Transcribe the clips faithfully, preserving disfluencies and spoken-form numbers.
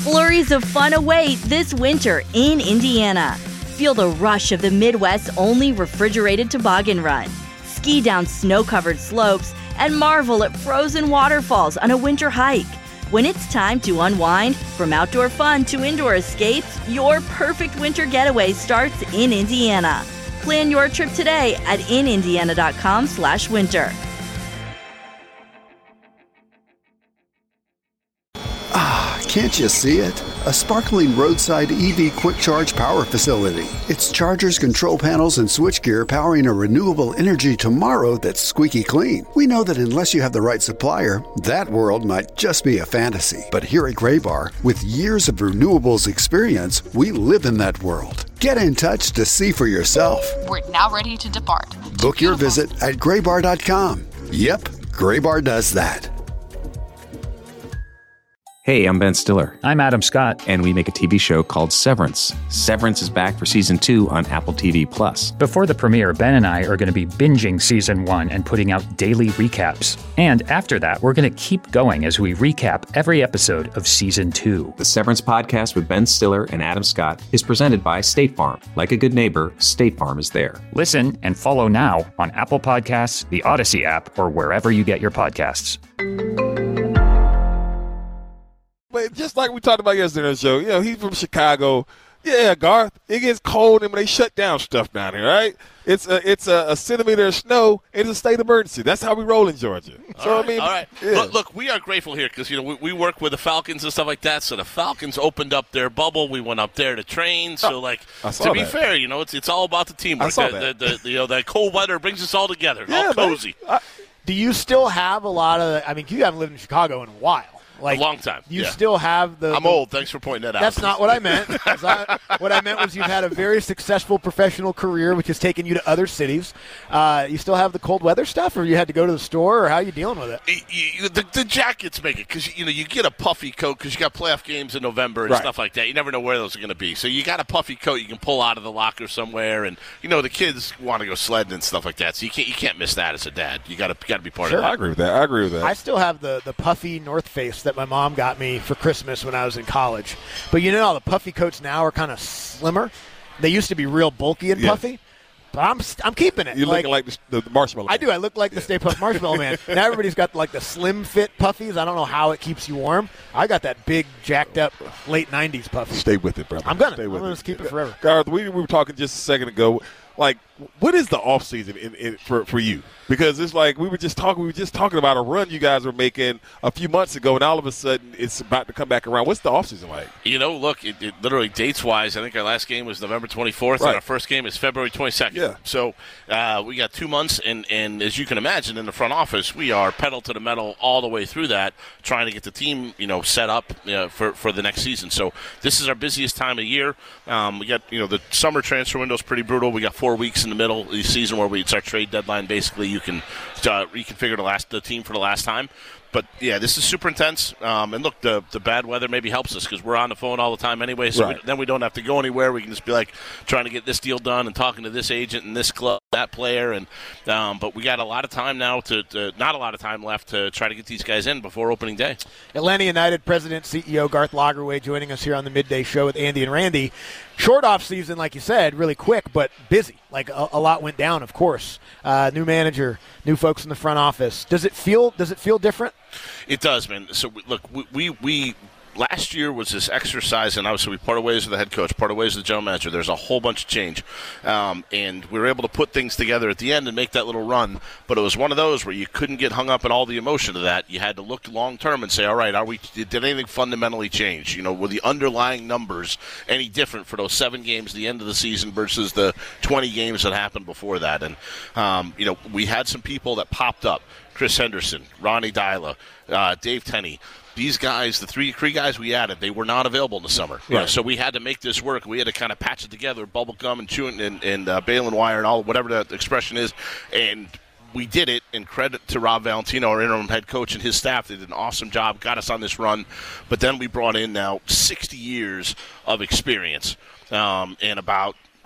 Flurries of fun await this winter in Indiana. Feel the rush of the Midwest's only refrigerated toboggan run. Ski down snow-covered slopes and marvel at frozen waterfalls on a winter hike. When it's time to unwind, from outdoor fun to indoor escapes, your perfect winter getaway starts in Indiana. Plan your trip today at in indiana dot com slash winter. Ah, can't you see it? A sparkling roadside E V quick charge power facility. It's chargers, control panels, and switchgear powering a renewable energy tomorrow that's squeaky clean. We know that unless you have the right supplier, that world might just be a fantasy. But here at Graybar, with years of renewables experience, we live in that world. Get in touch to see for yourself. We're now ready to depart. Book your visit at graybar dot com. Yep, Graybar does that. Hey, I'm Ben Stiller. I'm Adam Scott. And we make a T V show called Severance. Severance is back for season two on Apple T V Plus. Before the premiere, Ben and I are going to be binging season one and putting out daily recaps. And after that, we're going to keep going as we recap every episode of season two. The Severance podcast with Ben Stiller and Adam Scott is presented by State Farm. Like a good neighbor, State Farm is there. Listen and follow now on Apple Podcasts, the Odyssey app, or wherever you get your podcasts. But just like we talked about yesterday on the show, you know, he's from Chicago. Yeah, Garth, it gets cold and when they shut down stuff down here, right? It's a, it's a, a centimeter of snow. It's a state emergency. That's how we roll in Georgia. So, all right, I mean, all right. Yeah. Look, look, we are grateful here because, you know, we, we work with the Falcons and stuff like that. So the Falcons opened up their bubble. We went up there to train. So, like, to be that. fair, you know, it's it's all about the teamwork. I saw the, that. The, the, you know, that cold weather brings us all together. Yeah, all cozy. I, Do you still have a lot of – I mean, you haven't lived in Chicago in a while. Like, a long time. You yeah. still have the. I'm the, old. Thanks for pointing that out. That's not what I meant. I, what I meant was you've had a very successful professional career, which has taken you to other cities. Uh, you still have the cold weather stuff, or you had to go to the store, or how are you dealing with it? You, you, the, the jackets make it because you know you get a puffy coat because you got playoff games in November and right. stuff like that. You never know where those are going to be, so you got a puffy coat you can pull out of the locker somewhere, and you know the kids want to go sledding and stuff like that. So you can't you can't miss that as a dad. You got to got to be part sure. of that. I agree with that. I agree with that. I still have the the puffy North Face that my mom got me for Christmas when I was in college. But you know how the puffy coats now are kind of slimmer? They used to be real bulky and yes. puffy. But I'm I'm keeping it. You're like, looking like the, the marshmallow. I do. I look like the Stay Puft Marshmallow Man. Now everybody's got like the slim fit puffies. I don't know how it keeps you warm. I got that big, jacked up late nineties puffy. Stay with it, brother. I'm gonna. Stay with I'm gonna it. keep it forever. Garth, we, we were talking just a second ago. Like, what is the off season in, in, for for you? Because it's like we were just talking. We were just talking about a run you guys were making a few months ago, and all of a sudden it's about to come back around. What's the off season like? You know, look, it, it literally dates wise. I think our last game was November twenty-fourth, right. and our first game is February twenty-second. Yeah. So uh, we got two months, and, and as you can imagine, in the front office, we are pedal to the metal all the way through that, trying to get the team, you know, set up you know, for for the next season. So this is our busiest time of year. Um, we got, you know, the summer transfer window is pretty brutal. We got four weeks in the middle of the season where we it's our trade deadline. Basically, you can uh, reconfigure the last the team for the last time. But, yeah, this is super intense. Um, and, look, the the bad weather maybe helps us because we're on the phone all the time anyway. So right. we, then we don't have to go anywhere. We can just be, like, trying to get this deal done and talking to this agent and this club, that player. And um, But we got a lot of time now to, to – not a lot of time left to try to get these guys in before opening day. Atlanta United President, C E O Garth Lagerwey joining us here on the Midday Show with Andy and Randy. Short off season, like you said, really quick, but busy. Like a, a lot went down, of course. Uh, new manager, new folks in the front office. Does it feel? Does it feel different? It does, man. So look, we we. we last year was this exercise, and obviously we parted ways with the head coach, parted ways with the general manager. There's a whole bunch of change, um, and we were able to put things together at the end and make that little run. But it was one of those where you couldn't get hung up in all the emotion of that. You had to look long term and say, all right, are we? Did anything fundamentally change? You know, were the underlying numbers any different for those seven games at the end of the season versus the twenty games that happened before that? And um, you know, we had some people that popped up: Chris Henderson, Ronnie Dyla, uh, Dave Tenney. These guys, the three three guys we added, they were not available in the summer. Right. You know, so we had to make this work. We had to kind of patch it together, bubble gum and chewing and, and uh, baling wire and all, whatever that expression is. And we did it, and credit to Rob Valentino, our interim head coach, and his staff. They did an awesome job, got us on this run. But then we brought in now sixty years of experience um, and about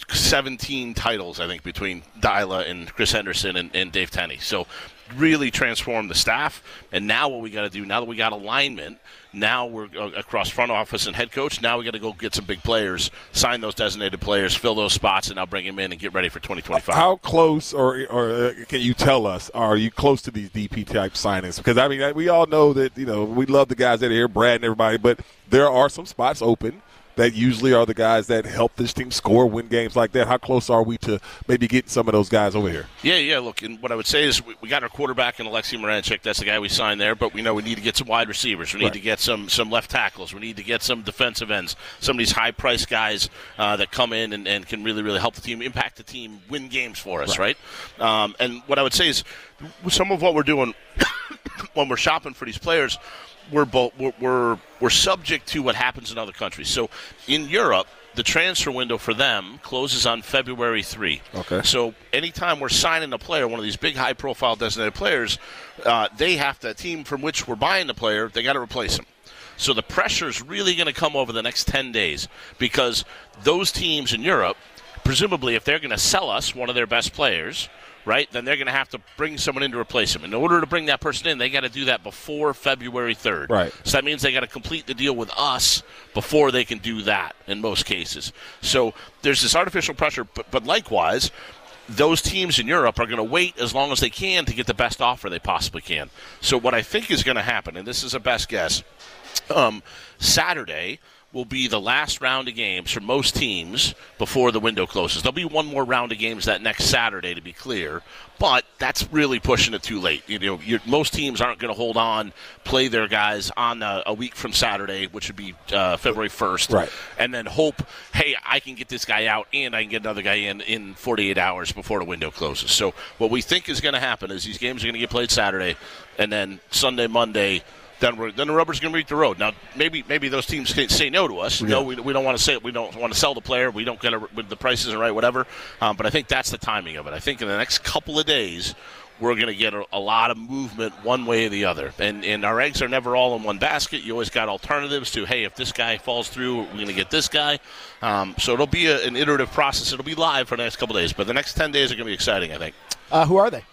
seventeen titles, I think, between Dyla and Chris Henderson and, and Dave Tenney. So really transformed the staff. And now what we got to do, now that we got alignment, now we're uh, across front office and head coach, now we got to go get some big players, sign those designated players, fill those spots, and now bring them in and get ready for twenty twenty-five. How close, or or can you tell us, are you close to these D P type signings? Because, I mean, we all know that, you know, we love the guys that are here, Brad and everybody, but there are some spots open that usually are the guys that help this team score, win games like that. How close are we to maybe getting some of those guys over here? Yeah, yeah, look, and what I would say is we, we got our quarterback in Alexei Moranchik. That's the guy we signed there, but we know we need to get some wide receivers. We need right. to get some some left tackles. We need to get some defensive ends, some of these high-priced guys uh, that come in and, and can really, really help the team, impact the team, win games for us, right? right? Um, and what I would say is some of what we're doing when we're shopping for these players, We're, both, we're we're we're subject to what happens in other countries. So in Europe, the transfer window for them closes on February third. Okay. So anytime we're signing a player, one of these big high-profile designated players, uh, they have to, the team from which we're buying the player, they got to replace him. So the pressure is really going to come over the next ten days because those teams in Europe, presumably if they're going to sell us one of their best players, right, then they're going to have to bring someone in to replace him. In order to bring that person in, they got to do that before February third. Right. So that means they got to complete the deal with us before they can do that in most cases. So there's this artificial pressure, but, but likewise, those teams in Europe are going to wait as long as they can to get the best offer they possibly can. So what I think is going to happen, and this is a best guess, um, Saturday will be the last round of games for most teams before the window closes. There'll be one more round of games that next Saturday, to be clear, but that's really pushing it too late. You know, you're, most teams aren't going to hold on, play their guys on a, a week from Saturday, which would be uh, February first, right. and then hope, hey, I can get this guy out and I can get another guy in in forty-eight hours before the window closes. So what we think is going to happen is these games are going to get played Saturday, and then Sunday, Monday, Then, we're, then the rubber's going to meet the road. Now, maybe maybe those teams can say no to us. Yeah. No, we, we don't want to say it. We don't want to sell the player. We don't get a, the price isn't right, whatever. Um, but I think that's the timing of it. I think in the next couple of days, we're going to get a, a lot of movement one way or the other. And, and our eggs are never all in one basket. You always got alternatives to, hey, if this guy falls through, we're going to get this guy. Um, so it'll be a, an iterative process. It'll be live for the next couple of days. But the next ten days are going to be exciting, I think. Uh, who are they?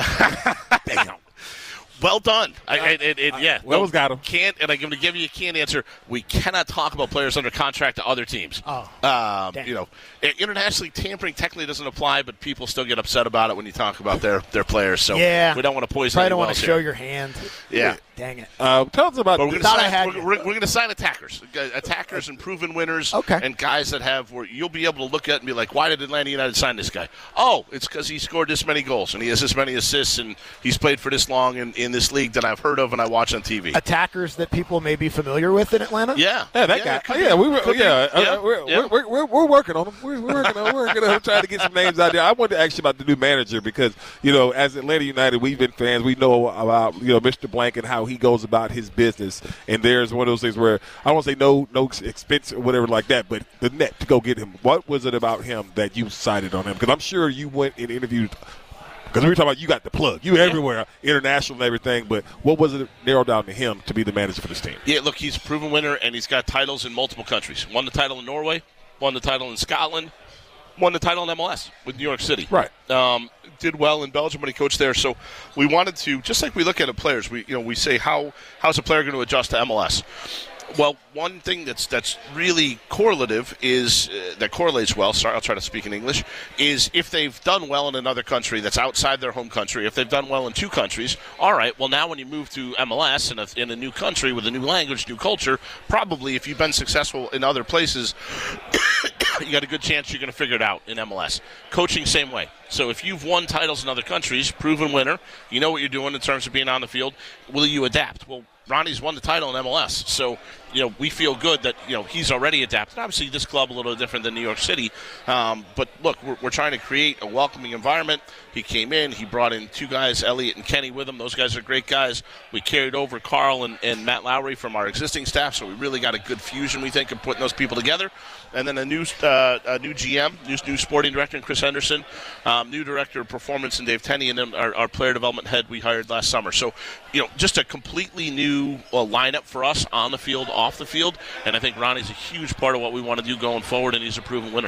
Damn. Well done. I, I, it, it, yeah. Wells got him. Can't, and I'm going to give you a canned answer. We cannot talk about players under contract to other teams. Oh, um, you know, internationally tampering technically doesn't apply, but people still get upset about it when you talk about their, their players. So yeah. we don't want to poison. Probably don't want want to show your hand. Yeah. Dang it. Uh, tell us about. But we're going to sign attackers, attackers and proven winners, okay. and guys that have where you'll be able to look at and be like, why did Atlanta United sign this guy? Oh, it's because he scored this many goals and he has this many assists and he's played for this long in, in this league that I've heard of and I watch on T V. Attackers that people may be familiar with in Atlanta. Yeah, yeah, that yeah, guy. Yeah, we were. Yeah, yeah. Uh, we're, yeah. We're, we're, we're working on them. We're, we're working on. We're working on trying to get some names out there. I wanted to ask you about the new manager because you know, as Atlanta United, we've been fans. We know about you know Mister Blank and how he goes about his business. And there's one of those things where I don't say no, no expense or whatever like that, but the net to go get him. What was it about him that you cited on him? Because I'm sure you went and interviewed. Because we were talking about you got the plug. You everywhere, international and everything. But what was it narrowed down to him to be the manager for this team? Yeah, look, he's a proven winner, and he's got titles in multiple countries. Won the title in Norway, won the title in Scotland, won the title in M L S with New York City. Right. Um, did well in Belgium when he coached there. So we wanted to, just like we look at players, we you know we say how how's a player going to adjust to M L S? Well, one thing that's that's really correlative is uh, that correlates well. Sorry, I'll try to speak in English. Is if they've done well in another country that's outside their home country. If they've done well in two countries, all right. Well, now when you move to M L S in a, in a new country with a new language, new culture, probably if you've been successful in other places, you got a good chance you're going to figure it out in M L S. Coaching, same way. So if you've won titles in other countries, proven winner, you know what you're doing in terms of being on the field. Will you adapt? Well, Ronnie's won the title in M L S, so you know we feel good that you know he's already adapted. Obviously, this club a little different than New York City, um, but look, we're, we're trying to create a welcoming environment. He came in, he brought in two guys, Elliot and Kenny, with him. Those guys are great guys. We carried over Carl and, and Matt Lowry from our existing staff, so we really got a good fusion, we think, of putting those people together. And then a new uh, a new G M, new, new sporting director, in Chris Henderson, um, new director of performance in Dave Tenney, and then our, our player development head we hired last summer. So, you know, just a completely new uh, lineup for us on the field, off the field, and I think Ronnie's a huge part of what we want to do going forward, and he's a proven winner.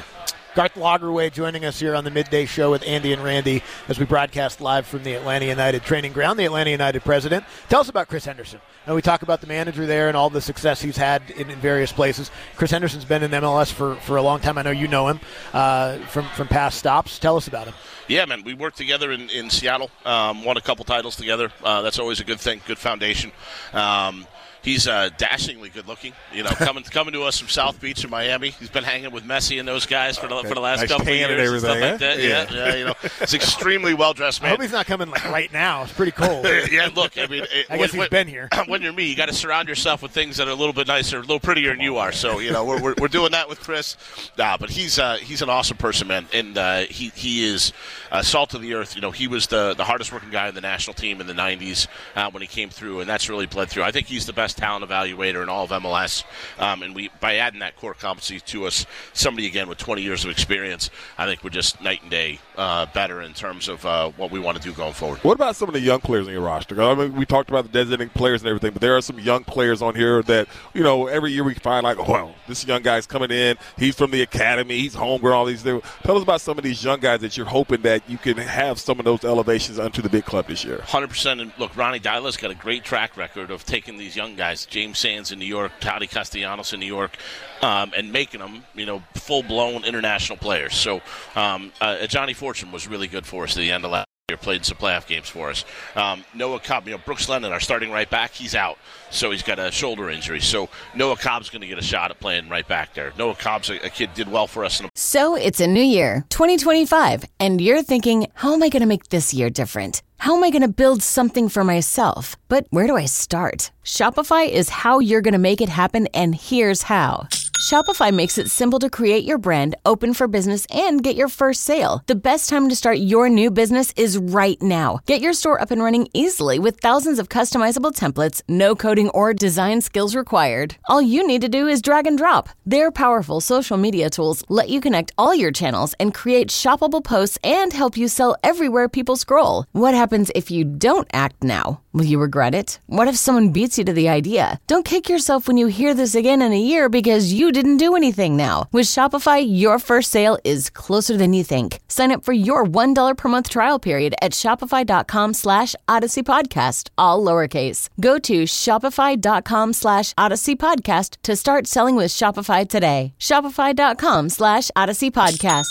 Garth Lagerwey joining us here on the Midday Show with Andy and Randy as we broadcast live from the Atlanta United training ground. The Atlanta United president. Tell us about Chris Henderson. And we talk about the manager there and all the success he's had in, in various places. Chris Henderson's been in M L S for, for a long time. I know you know him uh, from, from past stops. Tell us about him. Yeah, man, we worked together in, in Seattle, um, won a couple titles together. Uh, that's always a good thing, good foundation. Um, He's uh, dashingly good-looking, you know, coming coming to us from South Beach in Miami. He's been hanging with Messi and those guys for the, okay. for the last nice couple of years and, and stuff yeah? like that. Yeah. Yeah. yeah, you know, he's extremely well-dressed man. I hope he's not coming like right now. It's pretty cold. yeah, look, I mean, it, I when, guess he's when, been here. When you're me, you got to surround yourself with things that are a little bit nicer, a little prettier than you are. So, you know, we're we're, we're doing that with Chris. Nah, but he's uh, he's an awesome person, man, and uh, he he is uh, salt of the earth. You know, he was the the hardest working guy in the national team in the nineties uh, when he came through, and that's really bled through. I think he's the best talent evaluator in all of M L S, um, and we by adding that core competency to us, somebody again with twenty years of experience, I think we're just night and day uh, better in terms of uh, what we want to do going forward. What about some of the young players in your roster? I mean, we talked about the designated players and everything, but there are some young players on here that, you know, every year we find like, oh, well, this young guy's coming in, he's from the academy, he's homegrown, all these things. Tell us about some of these young guys that you're hoping that you can have some of those elevations onto the big club this year. one hundred percent. And look, Ronnie Dyla's got a great track record of taking these young guys, James Sands in New York, Toddy Castellanos in New York, um, and making them, you know, full-blown international players. So um, uh, Johnny Fortune was really good for us at the end of last year, played some playoff games for us. Um, Noah Cobb, you know, Brooks Lennon, our starting right back, he's out. So he's got a shoulder injury. So Noah Cobb's going to get a shot at playing right back there. Noah Cobb's a, a kid, did well for us. In a- so it's a new year, twenty twenty-five, and you're thinking, how am I going to make this year different? How am I going to build something for myself? But where do I start? Shopify is how you're going to make it happen, and here's how. Shopify makes it simple to create your brand, open for business, and get your first sale. The best time to start your new business is right now. Get your store up and running easily with thousands of customizable templates, no coding or design skills required. All you need to do is drag and drop. Their powerful social media tools let you connect all your channels and create shoppable posts and help you sell everywhere people scroll. What happens if you don't act now? Will you regret it? What if someone beats you to the idea? Don't kick yourself when you hear this again in a year because you didn't do anything now. With Shopify, your first sale is closer than you think. Sign up for your one dollar per month trial period at shopify.com slash Odyssey Podcast, all lowercase. Go to shopify.com slash Odyssey Podcast to start selling with Shopify today. Shopify.com slash Odyssey Podcast.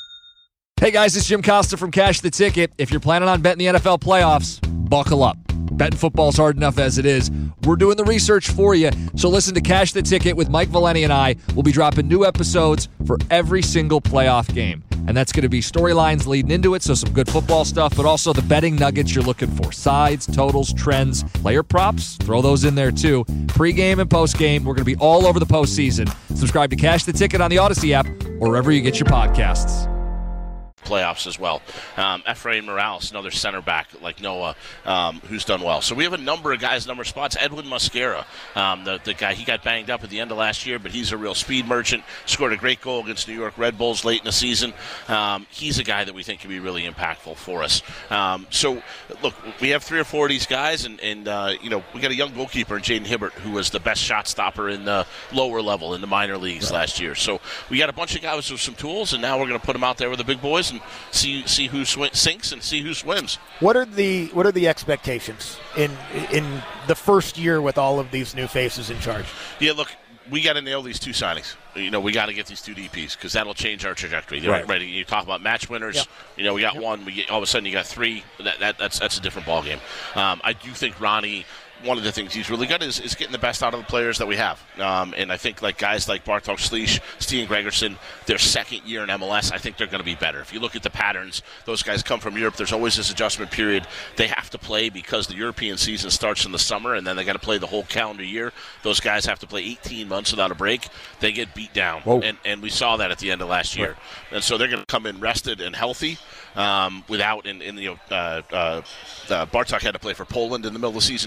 Hey guys, it's Jim Costa from Cash the Ticket. If you're planning on betting the N F L playoffs, buckle up. Betting football's hard enough as it is. We're doing the research for you. So listen to Cash the Ticket with Mike Valeni and I. We'll be dropping new episodes for every single playoff game. And that's going to be storylines leading into it, so some good football stuff, but also the betting nuggets you're looking for. Sides, totals, trends, player props, throw those in there too. Pre-game and post-game, we're going to be all over the postseason. Subscribe to Cash the Ticket on the Odyssey app or wherever you get your podcasts. Playoffs as well. Um, Efrain Morales, another center back like Noah, um, who's done well. So we have a number of guys, number of spots. Edwin Mosquera, um, the, the guy, he got banged up at the end of last year, but he's a real speed merchant. Scored a great goal against New York Red Bulls late in the season. Um, he's a guy that we think can be really impactful for us. Um, so, look, we have three or four of these guys, and, and uh, you know, we got a young goalkeeper in Jaden Hibbert, who was the best shot stopper in the lower level in the minor leagues right. last year. So we got a bunch of guys with some tools, and now we're going to put them out there with the big boys and see see who sw- sinks and see who swims. What are the what are the expectations in in the first year with all of these new faces in charge? Yeah, look, we got to nail these two signings. You know, we got to get these two D Ps because that'll change our trajectory. Right. right. You talk about match winners. Yep. You know, we got yep. one. We get, all of a sudden, you got three. That, that that's that's a different ballgame. Um, I do think Ronnie. One of the things he's really good is, is getting the best out of the players that we have. Um, and I think like guys like Bartosz Slisz, Steven Gregerson, their second year in M L S, I think they're going to be better. If you look at the patterns, those guys come from Europe. There's always this adjustment period. They have to play because the European season starts in the summer, and then they got to play the whole calendar year. Those guys have to play eighteen months without a break. They get beat down. And, and we saw that at the end of last year. Right. And so they're going to come in rested and healthy. Um, without, in, in you know, uh, uh, uh, Bartok had to play for Poland in the middle of the season, too, in the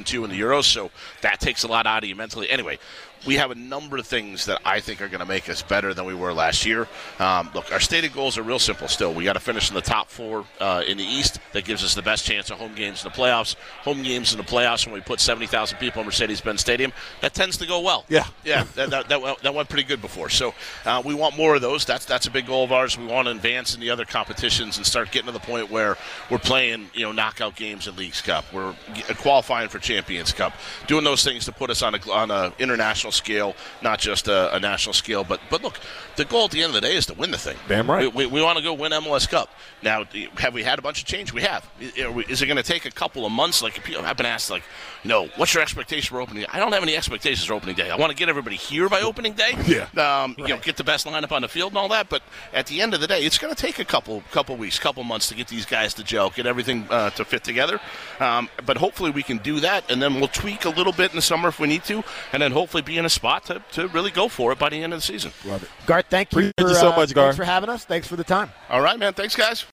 Euros, so that takes a lot out of you mentally. Anyway, we have a number of things that I think are going to make us better than we were last year. Um, look, our stated goals are real simple still. We got to finish in the top four uh, in the East. That gives us the best chance of home games in the playoffs. Home games in the playoffs, when we put seventy thousand people in Mercedes-Benz Stadium, that tends to go well. Yeah. Yeah, that, that, that, went, that went pretty good before. So uh, we want more of those. That's that's a big goal of ours. We want to advance in the other competitions and start getting to the point where we're playing, you know, knockout games in Leagues Cup. We're qualifying for Champions Cup. Doing those things to put us on a on a international scale, not just a, a national scale. But but look, the goal at the end of the day is to win the thing. Damn right. We, we, we want to go win M L S Cup. Now, have we had a bunch of change? We have. Is it going to take a couple of months? Like, people have been asked, like, you know, what's your expectation for opening day? I don't have any expectations for opening day. I want to get everybody here by opening day. Yeah. Um, right. You know, get the best lineup on the field and all that. But at the end of the day, it's going to take a couple couple weeks, couple months to get these guys to gel, get everything uh, to fit together. Um, but hopefully we can do that, and then we'll tweak a little bit in the summer if we need to, and then hopefully be in a spot to, to really go for it by the end of the season. Love it. Garth, thank you. Appreciate for, you so uh, much, Garth. Thanks for having us. Thanks for the time. All right, man. Thanks, guys.